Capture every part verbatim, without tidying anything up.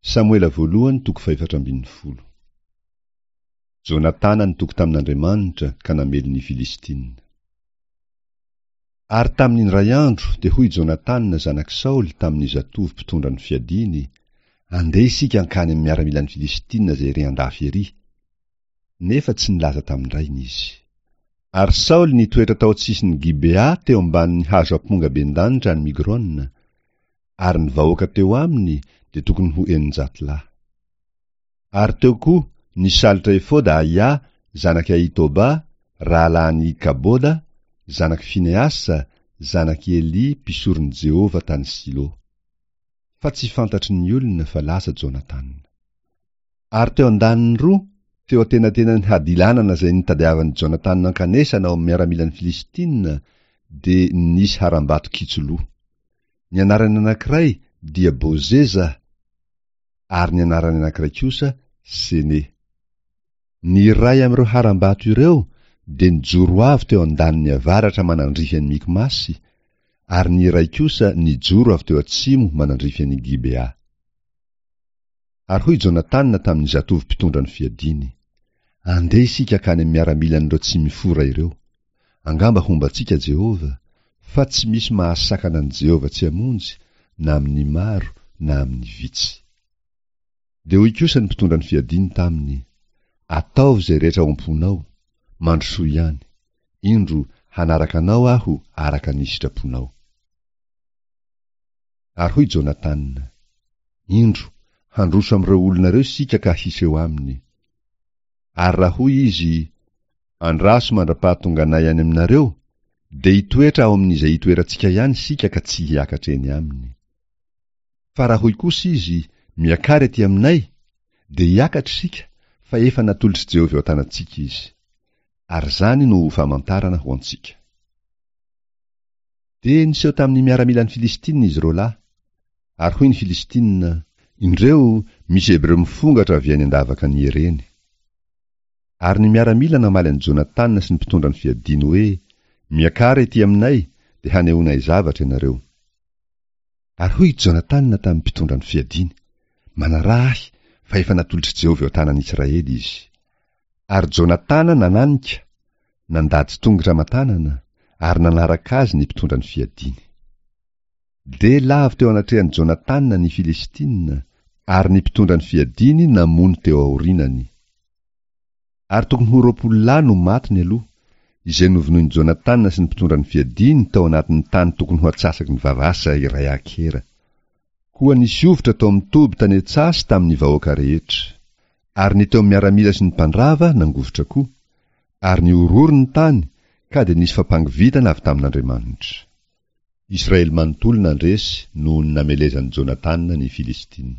Samuela voalohany toko faefatra ambin'ny folo. Jonatana nitoky tamin'Andriamanitra ka namely ny Filistina. Ary tamin'ny ray andro dia hoy Jonatana zanak Saoly tamin'ny zatovo mpitondra ny fiadiny, andeha isika ankany amin'ny miaramila ny Filistina zay ry andafy ery. Nefa tsy nilaza tamin'irainy izy. Ary Saoly nitoetra tao antsisiny Gibea teo ambanin'ny hazo amponga bendanitra ny Migrona, ary ny vahoaka teo aminy dia tokony ho eninjato lahy. Ary teo koa nisalotra efoda Aia, zanak Aitoba, rahalahiny Kaboda, zanak Fineasa, zanak Eli, mpisoron'i Jehova tany Silo. Fa tsy fantatry ny olona fa lasa Jonatana. Ary teo andaniny roa, teo atenatenany hadilanana zay nitadiavan'i Jonatana ankanesana ao amin'ny miaramilan'ny Filistina, dia nisy harambato kitsoloha. Ny anarany anankiray dia Bozeza, ary ny anarany anankiray kosa Sene. Ny iray amin'ireo harambato ireo dia nijoro avy teo andaniny avaratra manandrify an'i Mikmasy, ary ny iray kosa nijoro avy teo atsimo manandrify an'i Gibea. Ary hoy Jonatana tamin'ny zatovo mpitondra ny fiadiny, andeha isika akany amin'ny miaramilan'ireo tsy mifora ireo. Angamba hombantsika Jehova, fa tsy misy mahasakana an' Jehova tsy hamonjy, na amin'ny maro na amin'ny vitsy. Dia hoy kosa ny mpitondra ny fiadiny taminy, ataovy zay rehetra ao am-ponao, mandrosoa ihany, indro hanaraka anao aho araka ny sitraponao. Ary hoy Jonatana, indro handroso amin'ireo olona ireo sika ka hiseho aminy. Ary raha hoy izy, andraso mandra-pahatonganay any aminareo, dia hitoetra ao amin'izay hitoerantsika ihany sika ka tsy hiakatra eny aminy. Fa raha hoy kosa izy, miakary aty aminay, dia hiakatra sika, fa efa natolotry Jehova eo an-tanantsika izy. Ary zany no famantarana ho antsika. Dia niseho tamin'ny miaramilan'ny Filistina izy reo lahy. Ary hoy ny Filistina, indreo misy Hebreo mifongatra avy any andavaka ny Ereny. Ary ny miaramila namaly an'i Jonatana sy ny mpitondra ny fiadiny hoe, miakary ety aminay, dia hanehoanay zavatra ianareo. Ary hoy Jonatana tamin'ny mpitondra ny fiadiny, manarahy fa efa natolotry Jehova eo an-tanan'Israely izy. Ary Jonatana nananika, nandady tongotra matanana, ary nanaraka azy ny mpitondra ny fiadiny. Dia lavy teo anatrehan'i Jonatana ny Filistina, ary ny mpitondra ny fiadiny namony teo aorinany. Ary tokony ho roapolo lahy no matiny aloha, izay novonoin'i Jonatana sy ny mpitondra ny fiadiny tao anatin'ny tany tokony ho atsasaky ny vavasa iray akera. Koa nisy ovitra tao amin'ny toby tany Etsasy tamin'ny vahoaka rehetra. Ary ny teo miaramila sy ny mpandrava nangovitra koa, ary ny ororo ny tany, ka dia nisy fampangovitana avy tamin'Andriamanitra. Israely manontolo nandresy noho ny namelezan'i Jonatana ny Filistina.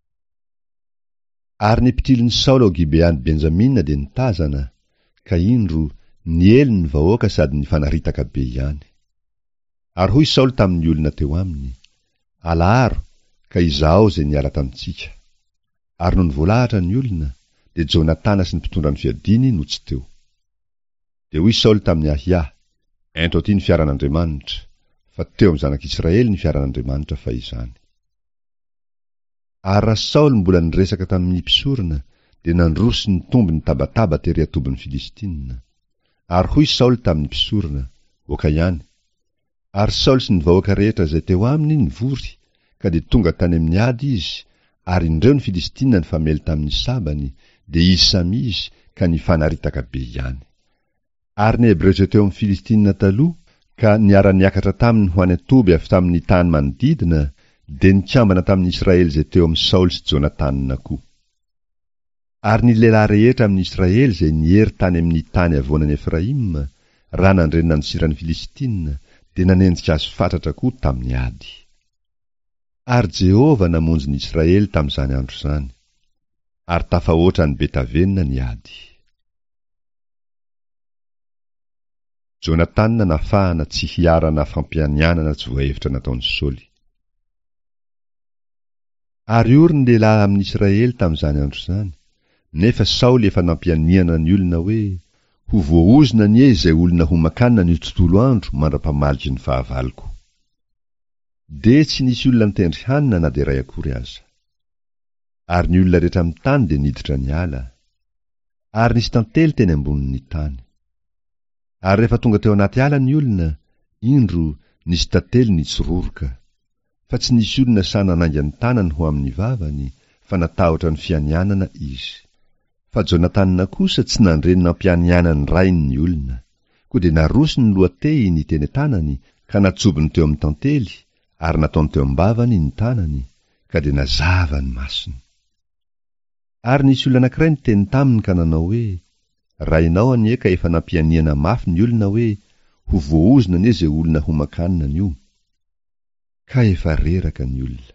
Ary ny mpitrilin'ny Saoly ao Gibeany Benjamina dia nitazana, ka indro niely ny vahoaka sady nifanaritaka be ihany. Ary hoy Saoly tamin'ny olona teo aminy, alaharo, ka izaho zay niala tamintsika. Ary no nivoalahatra ny olona, dia Jonatana sy ny mpitondra ny fiadiny no tsy teo. Dia hoy Saoly tamin'ny Ahia, ento aty ny fiaran'Andriamanitra, fa teo amin'ny zanak'Israely ny fiaran'Andriamanitra fa izany. Ary raha Saoly mbola niresaka tamin'ny mpisorona, dia nandroso ny tombony tabataba tery atobin'ny Filistina. Ary hoy Saoly tamin'ny mpisorona, oka ihany. Ary Saoly sy ny vahoaka rehetra zay teo aminy nivory, ka dia tonga tany amin'ny ady izy, ary indreo ny Filistina ny famely tamin'ny sabany, dia izy samy izy ka nifanaritaka be ihany. Ary ny Hebreo zay teo amin'ny Filistina taloha, ka niara-niakatra taminy ho any atoby avy tamin'ny tany manodidina, dia nikambana tamin'ny Israely zay teo amin'ny Saoly sy Jonatana koa. Ary ny lehilahy rehetra amin'ny Israely zay niery tany amin'ny tany avoanan'i Efraima, raha nandrenina ny siran'ny Filistina, dia nanenjika azy fatratra koa tamin'ny ady. Ary Jehova namonjy ny Israely tamin'izany andro izany, ary tafahoatra ny Betavenina ny ady. Jonatana nafahana tsy hiarana fampianianana tsy voahevitra nataon'i Saoly. Ary ory ny lehilahy amin'ny Israely tamin'izany andro izany, nefa Saoly efa nampianiana ny olona hoe, ho voaozina ny e izay olona ho makanina ny tontolo andro mandra-pamaliky ny fahavaloko. De tsy nisy olona mitendry hanina na de ray akory aza. ary ny olona rehetra amin'ny tany dia niditra ny ala, ary nisy tantely teny ambonin'ny tany. Ary rehefa tonga teo anaty ala ny olona, indro nisy tantely nitsororoka, fa tsy nisy olona sananainga ny tanany ho amin'ny vavany, fa natahotra ny fianianana izy. Fa Jonatana kosa tsy nandreny nampianiana ny rainy ny olona, koa dia naroso ny lohateny teny tanany, ka natsobiny teo amin'ny tantely, ary nataony teo am-bavany ny tanany, ka dia nazava ny masony. Ary nisy olona anankiray niteny taminy ka nanao hoe, rainao anie ka efa nampianiana mafy ny olona hoe, ho voaozina anie zay olona ho makanina an'io, ka efa reraka ny olona.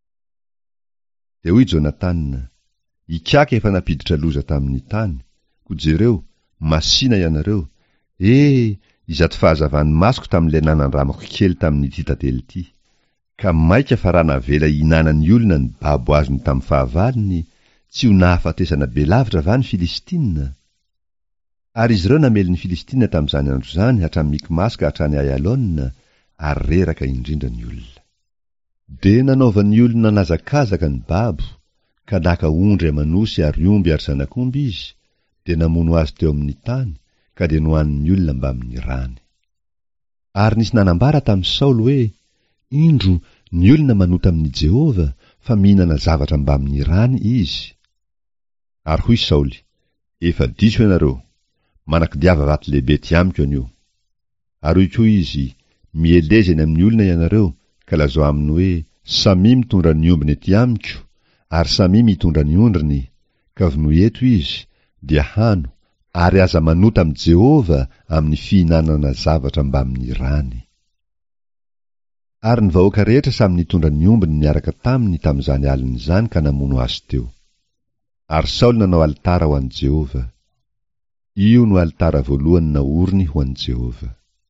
Dia hoy Jonatana, ikaka efa napiditra loza tamin'ny tany, ko jereo, masina ianareo, e, izato fahazavany masoko tamin'ilay nanan-dramako kely tamin'ity tantely ity, ka maika fa raha navela hinanany olona ny babo azony tamin'ny fahavaliny, tsy ho nahafatesana be lavitra va ny Filistina? Ary izy ireo namely ny Filistina tamin'izany andro zany hatrany Mikmasy ka hatrany Ayalona, ary reraka indrindra ny olona. De nanaovan'ny olona nazakazaka ny babo, ka naka ondry amanosy ary omby ary zanak'omby izy, de namono azy teo amin'ny tany, ka de nohan'ny olona mba amin'ny rany. Ary nisy nanambara tamin'ny Saoly hoe, indro ny olona manota amin'ny Jehova, fa mihinana zavatra mba amin'ny rany izy. Ary hoy Saoly, efa diso ianareo, manak-diava vato lehibe ty amiko anio. Ary hoy koa izy, mieleza eny amin'ny olona ianareo, ka lazao aminy hoe, samy mitondra ny ombiny ety amiko, ary samy mitondra ny ondriny, ka vino eto izy, dia hano, ary aza manota amin'ny Jehova amin'ny fihinanana zavatra mba amin'ny rany. Ary ny vahoaka rehetra samy nitondra ny ombiny niaraka taminy tamin'izany aliny zany ka namono azy teo. Ary Saoly nanao alitara ho an'i Jehova. Io no alitara voalohany naoriny ho an'i Jehova.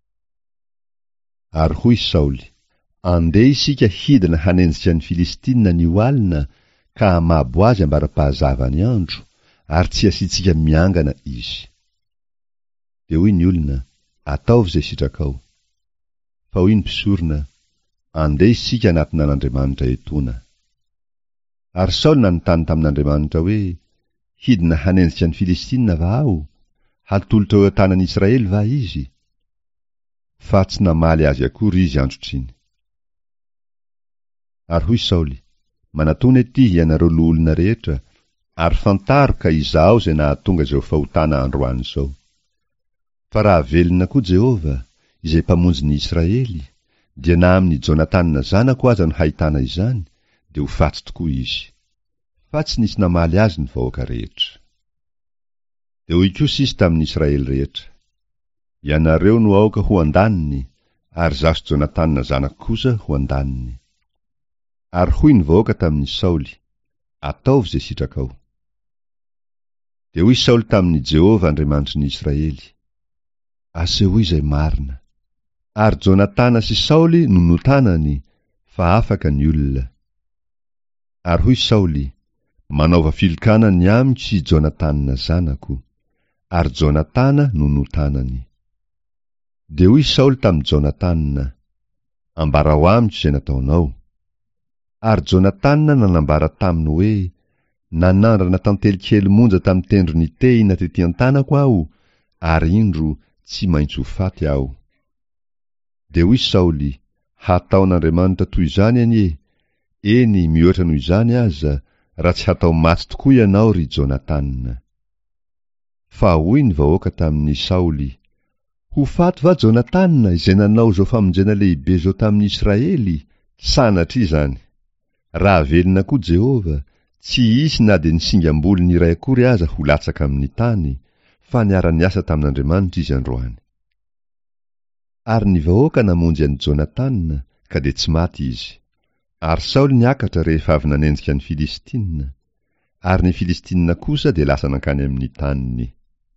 Ary hoy Saoly, andeha isika hidina hanenjika ny Filistina ny alina, ka hamabo azy ambara-pahazava ny andro, ary tsy asitsika miangana izy. Dia hoy ny olona, ataovy zay sitrakao. Fa hoy ny mpisorona, andeha isika anatina an'Andriamanitra etona. Ary Saoly nanontany tamin'Andriamanitra hoe, hidina hanenjika ny Filistina va aho? Hatolotra eo an-tanan'i Israely va izy? Fa tsy namaly azy akory izy androtriny. Ary hoy Saoly, manatona ety ianareo loolona rehetra, ary fantaro ka izaho zay nahatonga zao fahotana androany zao. Fa raha velona koa Jehova, izay mpamonjy ny Israely, dia na amin'ny Jonatana zanako aza no hahitana izany, dia ho fatsy tokoa izy. Fa tsy nisy namaly azy ny vahoaka rehetra. Dia hoy koa sisy tamin'ny Israely rehetra, ianareo no aoka ho andaniny, ary zaho sy Jonatana zanako kosa ho andaniny. Ary hoy ny vahoaka tamin'ny Saoly, ataovy zay sitrakao. Dia hoy Saoly tamin'ny Jehova Andriamanitry ny Israely, asehoy izay marina. Ary Jonatana sy Saoly no notanany, fa afaka ny olona. Ary hoy Saoly, manaova filokana ny amiko sy Jonatana zanako, ary Jonatana no notanany. Dia hoy Saoly tamin'ny Jonatana, ambara ho amiko izay nataonao. Ary Jonatana nanambara taminy hoe, nanandrana tantely kely monja tamin'ny tendro ny tehina tety an-tanako aho, ary indro tsy maintsy ho faty aho. Dia hoy Saoly, hataon'Andriamanitra toy izany anie, eny mihoatra noho izany aza, raha tsy hatao maty tokoa ianao ry Jonatana. Fa hoy ny vahoaka tamin'ny Saoly, ho faty va Jonatana izay nanao zao famonjena lehibe zao tamin'ny Israely? Sanatry izany. Raha velona koa Jehova, tsy hisy na de ny singam-bolony iray akory aza ho latsaka amin'ny tany, fa niara-niasa tamin'Andriamanitra izy androany. Ary ny vahoaka namonjy an'i Jonatana, ka de tsy maty izy. Ary Saoly niakatra rehefa avy nanenjika ny Filistina, ary ny Filistina kosa de lasa nankany amin'ny taniny.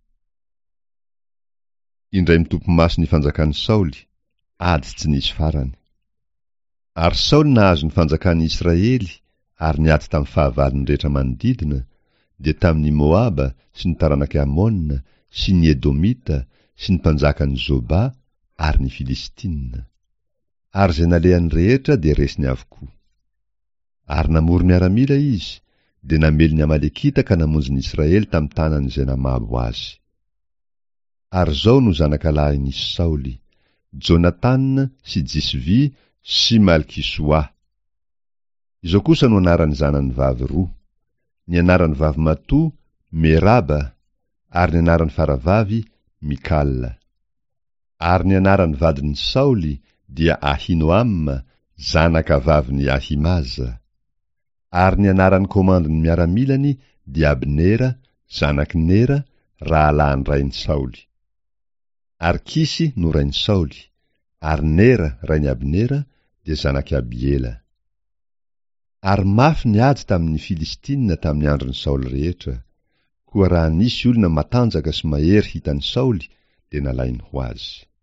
Indray mitompo maso ny fanjakan'i Saoly, ady tsy nisy farany. Ary Saoly nahazo ny fanjakan'i Israely, ary niady tamin'ny fahavaliny rehetra manodidina, dia tamin'ny Moaba sy ny taranaky Amona, sy ny Edomita, sy ny mpanjakan'ny Zoba, ary ny Filistina. Ary zay nalehany rehetra dia resiny avokoa. Ary namory miaramila izy, dia namely ny Amalekita ka namonjy ny Israely tamin'ny tanan'izay namabo azy. Ary zao no zanakalahy nisy Saoly: Jonatana sy Jisvi sy Malkisoa. Izao kosa no anaran'ny zanany vavy roa: ny anaran'ny vavy matoa Meraba, ary ny anaran'ny faravavy Mikal. Ary ny anaran'ny vadiny Saoly dia Ahinoam, zanaka vavin'ny Ahimaza. Ary ny anaran'ny komandon'ny miaramilany dia Abnera, zanaky Nera, rahalahy rain'i Saoly. Ary Kisy no rain'i Saoly, ary Nera rain'i Abnera dia zanaky Abiela. Ary mafy ny ady tamin'ny Filistina tamin'ny andron'ny Saoly rehetra, koa raha nisy olona matanjaka sy mahery hitan'ny Saoly dia nalainy ho azy.